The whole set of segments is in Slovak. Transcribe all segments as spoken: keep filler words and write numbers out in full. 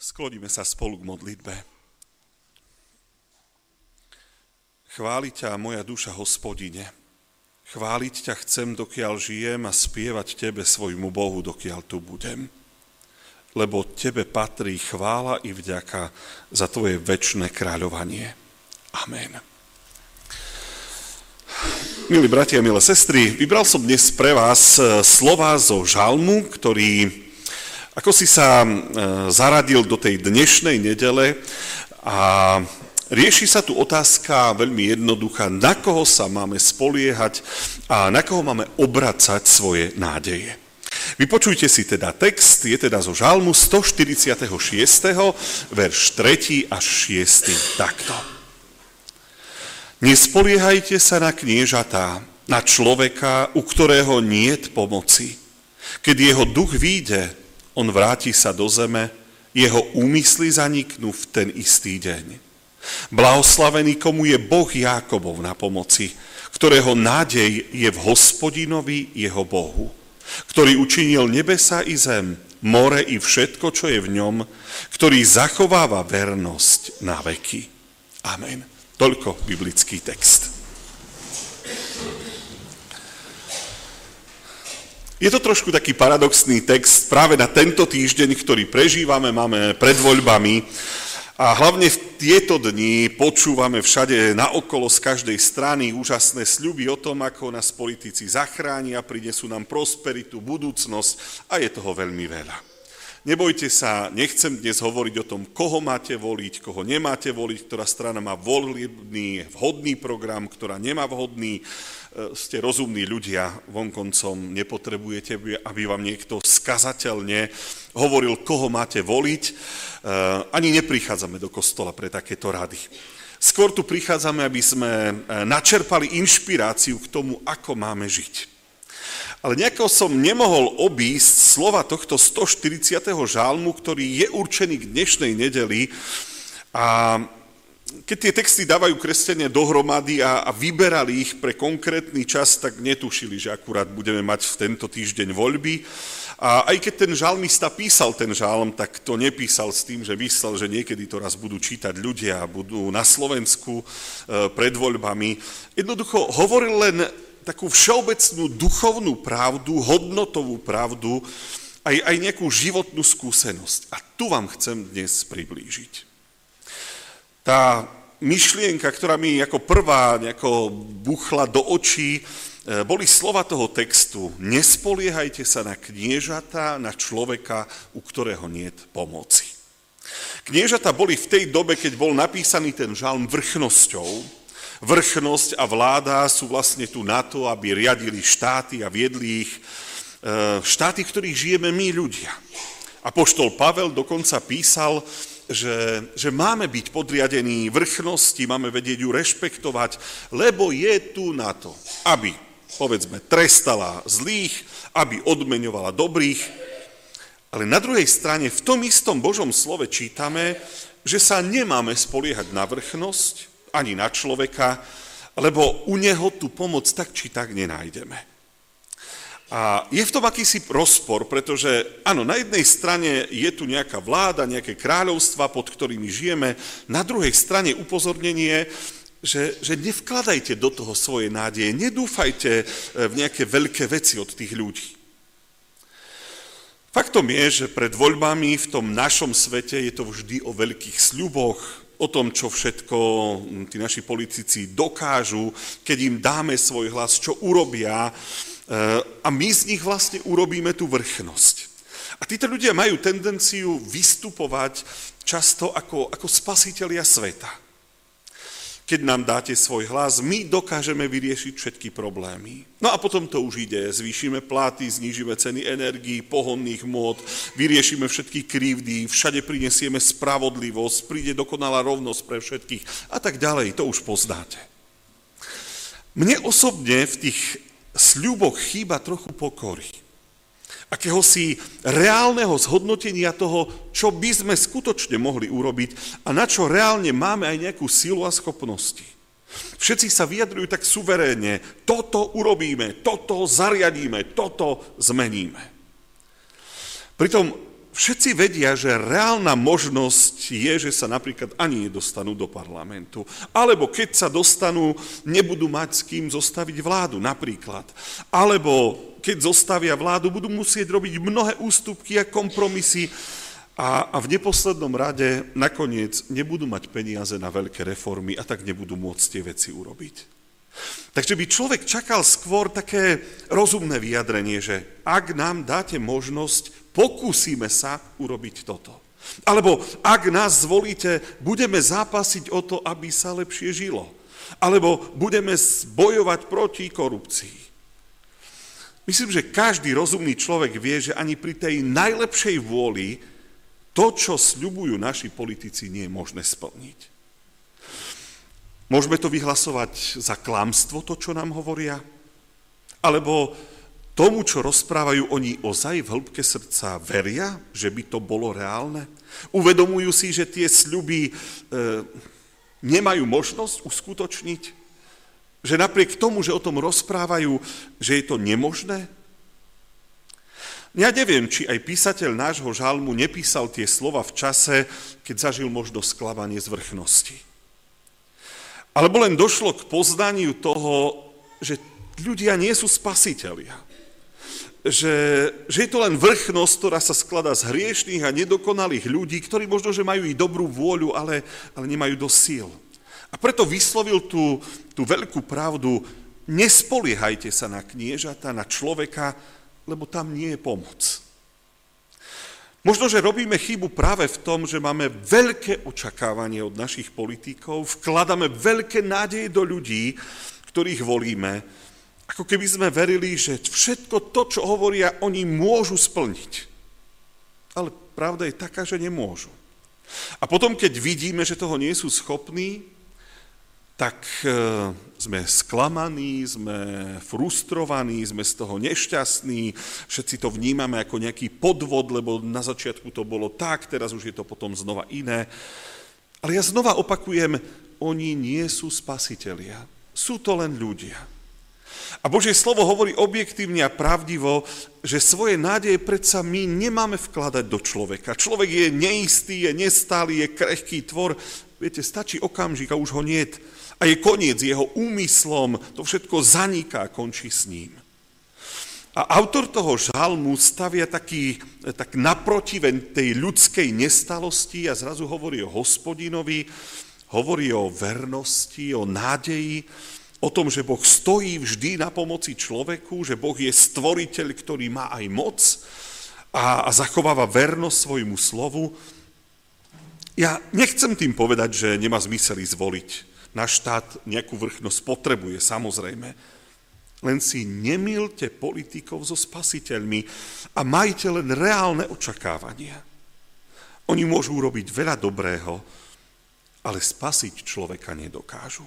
Skloníme sa spolu k modlitbe. Chváliť ťa, moja duša, Hospodine. Chváliť ťa chcem, dokiaľ žijem, a spievať tebe, svojmu Bohu, dokiaľ tu budem. Lebo tebe patrí chvála i vďaka za tvoje večné kráľovanie. Amen. Milí bratia a milé sestry, vybral som dnes pre vás slova zo žalmu, ktorý ako si sa zaradil do tej dnešnej nedele, a rieši sa tu otázka veľmi jednoduchá, na koho sa máme spoliehať a na koho máme obracať svoje nádeje. Vypočujte si teda text, je teda zo žalmu stoštyridsaťšesť, verš tri až šesť takto. Nespoliehajte sa na kniežatá, na človeka, u ktorého niet pomoci. Keď jeho duch vyjde, on vráti sa do zeme, jeho úmysly zaniknú v ten istý deň. Blahoslavený, komu je Boh Jákobov na pomoci, ktorého nádej je v Hospodinovi jeho Bohu, ktorý učinil nebesa i zem, more i všetko, čo je v ňom, ktorý zachováva vernosť na veky. Amen. Toľko biblický text. Je to trošku taký paradoxný text práve na tento týždeň, ktorý prežívame, máme pred voľbami, a hlavne v tieto dni počúvame všade naokolo z každej strany úžasné sľuby o tom, ako nás politici zachránia, prinesú nám prosperitu, budúcnosť, a je toho veľmi veľa. Nebojte sa, nechcem dnes hovoriť o tom, koho máte voliť, koho nemáte voliť, ktorá strana má volebný, vhodný program, ktorá nemá vhodný. Ste rozumní ľudia, vonkoncom nepotrebujete, aby vám niekto skazateľne hovoril, koho máte voliť. Ani neprichádzame do kostola pre takéto rady. Skôr tu prichádzame, aby sme načerpali inšpiráciu k tomu, ako máme žiť. Ale nejako som nemohol obísť slova tohto stoštyridsiateho žalmu, ktorý je určený k dnešnej nedeli. A keď tie texty dávajú kresťania dohromady a, a vyberali ich pre konkrétny čas, tak netušili, že akurát budeme mať v tento týždeň voľby. A aj keď ten žalmista písal ten žalm, tak to nepísal s tým, že myslel, že niekedy to raz budú čítať ľudia, budú na Slovensku e, pred voľbami. Jednoducho hovoril len takú všeobecnú duchovnú pravdu, hodnotovú pravdu, aj, aj nejakú životnú skúsenosť. A tu vám chcem dnes priblížiť. Tá myšlienka, ktorá mi ako prvá nejako buchla do očí, boli slova toho textu: nespoliehajte sa na kniežatá, na človeka, u ktorého niet pomoci. Kniežatá boli v tej dobe, keď bol napísaný ten žalm, vrchnosťou. Vrchnosť a vláda sú vlastne tu na to, aby riadili štáty a viedli ich, štáty, v ktorých žijeme my ľudia. Apoštol Pavel dokonca písal, že, že máme byť podriadení vrchnosti, máme vedieť ju rešpektovať, lebo je tu na to, aby, povedzme, trestala zlých, aby odmeňovala dobrých. Ale na druhej strane v tom istom Božom slove čítame, že sa nemáme spoliehať na vrchnosť, ani na človeka, lebo u neho tú pomoc tak či tak nenájdeme. A je v tom akýsi rozpor, pretože áno, na jednej strane je tu nejaká vláda, nejaké kráľovstva, pod ktorými žijeme, na druhej strane upozornenie, že, že nevkladajte do toho svoje nádeje, nedúfajte v nejaké veľké veci od tých ľudí. Faktom je, že pred voľbami v tom našom svete je to vždy o veľkých sľuboch, o tom, čo všetko tí naši politici dokážu, keď im dáme svoj hlas, čo urobia, a my z nich vlastne urobíme tú vrchnosť. A títo ľudia majú tendenciu vystupovať často ako, ako spasitelia sveta. Keď nám dáte svoj hlas, my dokážeme vyriešiť všetky problémy. No a potom to už ide. Zvýšime platy, znížime ceny energií, pohonných môd, vyriešime všetky krivdy, všade prinesieme spravodlivosť, príde dokonalá rovnosť pre všetkých a tak ďalej. To už poznáte. Mne osobne v tých sľuboch chýba trochu pokory. Akéhosi reálneho zhodnotenia toho, čo by sme skutočne mohli urobiť a na čo reálne máme aj nejakú silu a schopnosti. Všetci sa vyjadrujú tak suverénne, toto urobíme, toto zariadíme, toto zmeníme. Pritom všetci vedia, že reálna možnosť je, že sa napríklad ani nedostanú do parlamentu. Alebo keď sa dostanú, nebudú mať s kým zostaviť vládu napríklad. Alebo keď zostavia vládu, budú musieť robiť mnohé ústupky a kompromisy a, a v neposlednom rade nakoniec nebudú mať peniaze na veľké reformy a tak nebudú môcť tie veci urobiť. Takže by človek čakal skôr také rozumné vyjadrenie, že ak nám dáte možnosť, pokúsime sa urobiť toto. Alebo ak nás zvolíte, budeme zápasiť o to, aby sa lepšie žilo. Alebo budeme bojovať proti korupcii. Myslím, že každý rozumný človek vie, že ani pri tej najlepšej vôli to, čo sľubujú naši politici, nie je možné splniť. Môžeme to vyhlasovať za klamstvo, to, čo nám hovoria? Alebo tomu, čo rozprávajú, oni ozaj v hĺbke srdca veria, že by to bolo reálne? Uvedomujú si, že tie sľuby e, nemajú možnosť uskutočniť? Že napriek tomu, že o tom rozprávajú, že je to nemožné? Ja neviem, či aj písateľ nášho žalmu nepísal tie slova v čase, keď zažil možno sklamanie z vrchnosti. Alebo len došlo k poznaniu toho, že ľudia nie sú spasitelia. Že, že je to len vrchnosť, ktorá sa skladá z hriešných a nedokonalých ľudí, ktorí možno, že majú i dobrú vôľu, ale, ale nemajú dosť síl. A preto vyslovil tú, tú veľkú pravdu, nespoliehajte sa na kniežata, na človeka, lebo tam nie je pomoc. Možno, že robíme chybu práve v tom, že máme veľké očakávanie od našich politikov, vkladáme veľké nádeje do ľudí, ktorých volíme, ako keby sme verili, že všetko to, čo hovoria, oni môžu splniť. Ale pravda je taká, že nemôžu. A potom, keď vidíme, že toho nie sú schopní, tak sme sklamaní, sme frustrovaní, sme z toho nešťastní, všetci to vnímame ako nejaký podvod, lebo na začiatku to bolo tak, teraz už je to potom znova iné. Ale ja znova opakujem, oni nie sú spasitelia, sú to len ľudia. A Božie slovo hovorí objektívne a pravdivo, že svoje nádeje predsa my nemáme vkladať do človeka. Človek je neistý, je nestály, je krehký tvor. Viete, stačí okamžik a už ho niet. A je koniec jeho úmyslom, to všetko zaniká a končí s ním. A autor toho žalmu stavia taký, tak naprotiven tej ľudskej nestalosti a zrazu hovorí o Hospodinovi, hovorí o vernosti, o nádeji, o tom, že Boh stojí vždy na pomoci človeku, že Boh je stvoriteľ, ktorý má aj moc a, a zachováva vernosť svojmu slovu. Ja nechcem tým povedať, že nemá zmysel ísť voliť. Náš štát nejakú vrchnosť potrebuje, samozrejme. Len si nemýlte politikov so spasiteľmi a majte len reálne očakávania. Oni môžu urobiť veľa dobrého, ale spasiť človeka nedokážu.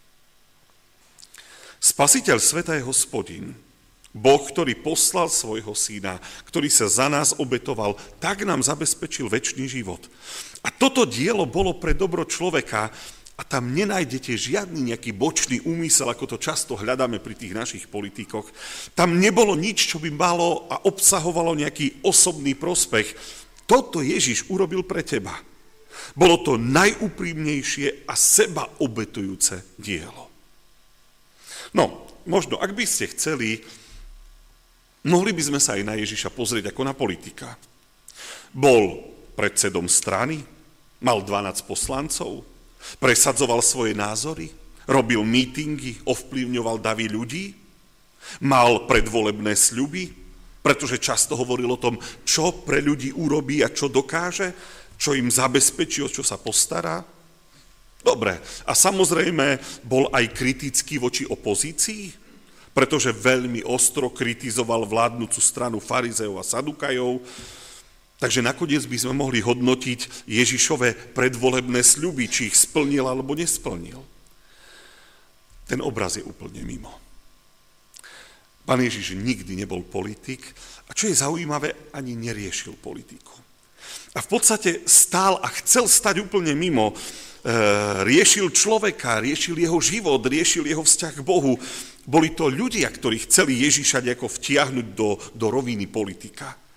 Spasiteľ sveta je Hospodin, Boh, ktorý poslal svojho syna, ktorý sa za nás obetoval, tak nám zabezpečil večný život. A toto dielo bolo pre dobro človeka, a tam nenájdete žiadny nejaký bočný úmysel, ako to často hľadáme pri tých našich politikoch. Tam nebolo nič, čo by malo a obsahovalo nejaký osobný prospech. Toto Ježiš urobil pre teba. Bolo to najúprimnejšie a seba obetujúce dielo. No, možno, ak by ste chceli, mohli by sme sa aj na Ježiša pozrieť ako na politika. Bol predsedom strany, mal dvanásť poslancov, presadzoval svoje názory, robil mítingy, ovplyvňoval davy ľudí, mal predvolebné sľuby, pretože často hovoril o tom, čo pre ľudí urobí a čo dokáže, čo im zabezpečí, o čo sa postará. Dobre, a samozrejme bol aj kritický voči opozícii, pretože veľmi ostro kritizoval vládnucu stranu farizeov a sadukajov. Takže nakoniec by sme mohli hodnotiť Ježišove predvolebné sľuby, či ich splnil alebo nesplnil. Ten obraz je úplne mimo. Pán Ježiš nikdy nebol politik a čo je zaujímavé, ani neriešil politiku. A v podstate stál a chcel stať úplne mimo. E, riešil človeka, riešil jeho život, riešil jeho vzťah k Bohu. Boli to ľudia, ktorí chceli Ježiša nejako vtiahnuť do, do roviny politika.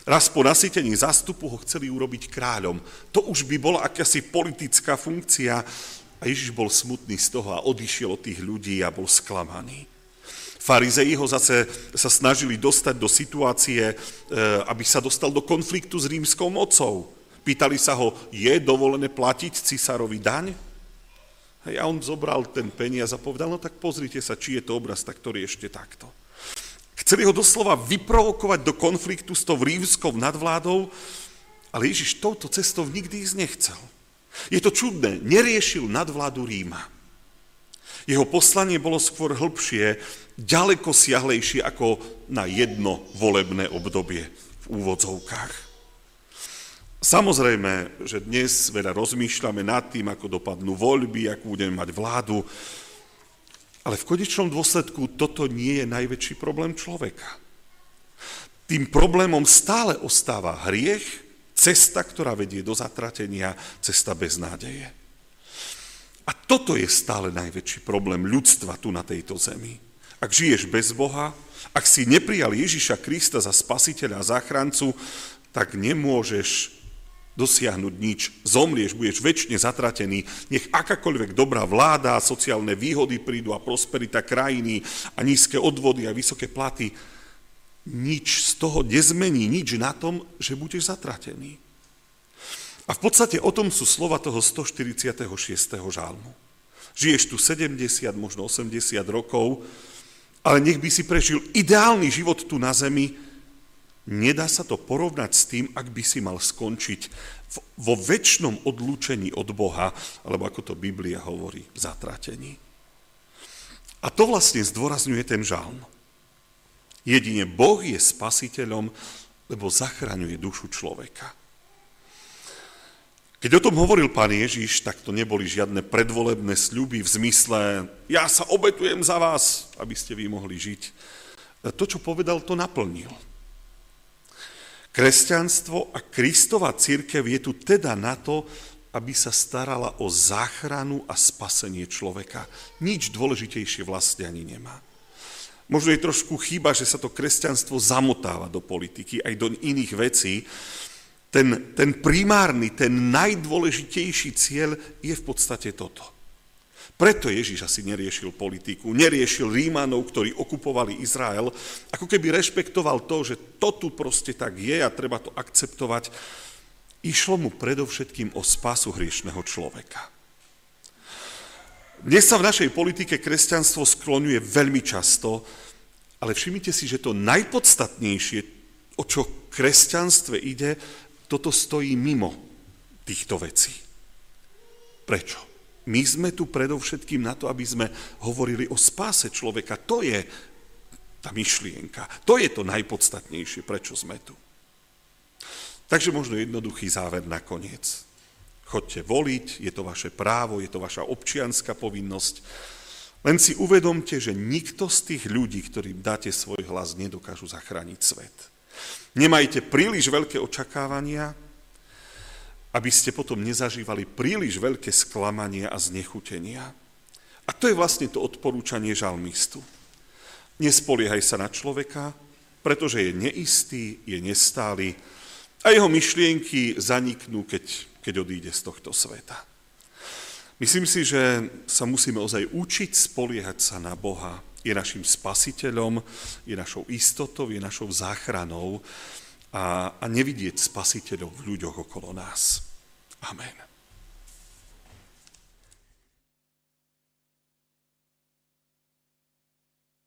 Raz po nasýtení zástupu ho chceli urobiť kráľom. To už by bola akási politická funkcia a Ježiš bol smutný z toho a odišiel od tých ľudí a bol sklamaný. Farizei ho zase sa snažili dostať do situácie, aby sa dostal do konfliktu s rímskou mocou. Pýtali sa ho, je dovolené platiť cisárovi daň? A on zobral ten peniaz a povedal, no tak pozrite sa, či je to obraz, tak ktorý ešte takto. Chceli ho doslova vyprovokovať do konfliktu s tou rímskou nadvládou, ale Ježiš touto cestou nikdy ísť nechcel. Je to čudné, neriešil nadvládu Ríma. Jeho poslanie bolo skôr hĺbšie, ďaleko siahlejšie ako na jedno volebné obdobie v úvodzovkách. Samozrejme, že dnes veľa rozmýšľame nad tým, ako dopadnú voľby, akú budeme mať vládu, ale v konečnom dôsledku toto nie je najväčší problém človeka. Tým problémom stále ostáva hriech, cesta, ktorá vedie do zatratenia, cesta beznádeje. A toto je stále najväčší problém ľudstva tu na tejto zemi. Ak žiješ bez Boha, ak si neprijal Ježiša Krista za spasiteľa a záchrancu, tak nemôžeš dosiahnuť nič. Zomrieš, budeš večne zatratený. Nech akákoľvek dobrá vláda, sociálne výhody prídu a prosperita krajiny a nízke odvody a vysoké platy. Nič z toho nezmení, nič na tom, že budeš zatratený. A v podstate o tom sú slova toho stoštyridsiateho šiesteho žalmu. Žiješ tu sedemdesiat, možno osemdesiat rokov, ale nech by si prežil ideálny život tu na zemi, nedá sa to porovnať s tým, ak by si mal skončiť vo večnom odlúčení od Boha, alebo ako to Biblia hovorí, v zatratení. A to vlastne zdôrazňuje ten žalm. Jedine Boh je spasiteľom, lebo zachraňuje dušu človeka. Keď o tom hovoril pán Ježiš, tak to neboli žiadne predvolebné sľuby v zmysle ja sa obetujem za vás, aby ste vy mohli žiť. To, čo povedal, to naplnil. Kresťanstvo a Kristova cirkev je tu teda na to, aby sa starala o záchranu a spasenie človeka. Nič dôležitejšie vlastne ani nemá. Možno je trošku chyba, že sa to kresťanstvo zamotáva do politiky, aj do iných vecí. Ten, ten primárny, ten najdôležitejší cieľ je v podstate toto. Preto Ježiš asi neriešil politiku, neriešil Rímanov, ktorí okupovali Izrael, ako keby rešpektoval to, že to tu proste tak je a treba to akceptovať. Išlo mu predovšetkým o spásu hriešného človeka. Dnes sa v našej politike kresťanstvo skloňuje veľmi často, ale všimnite si, že to najpodstatnejšie, o čo v kresťanstve ide, toto stojí mimo týchto vecí. Prečo? My sme tu predovšetkým na to, aby sme hovorili o spáse človeka. To je tá myšlienka. To je to najpodstatnejšie, prečo sme tu. Takže možno jednoduchý záver nakoniec. Choďte voliť, je to vaše právo, je to vaša občianska povinnosť. Len si uvedomte, že nikto z tých ľudí, ktorým dáte svoj hlas, nedokážu zachrániť svet. Nemajte príliš veľké očakávania, aby ste potom nezažívali príliš veľké sklamanie a znechutenia. A to je vlastne to odporúčanie žalmistu. Nespoliehaj sa na človeka, pretože je neistý, je nestály a jeho myšlienky zaniknú, keď, keď odíde z tohto sveta. Myslím si, že sa musíme ozaj učiť spoliehať sa na Boha. Je našim spasiteľom, je našou istotou, je našou záchranou a, a nevidieť spasiteľov v ľuďoch okolo nás. Amen.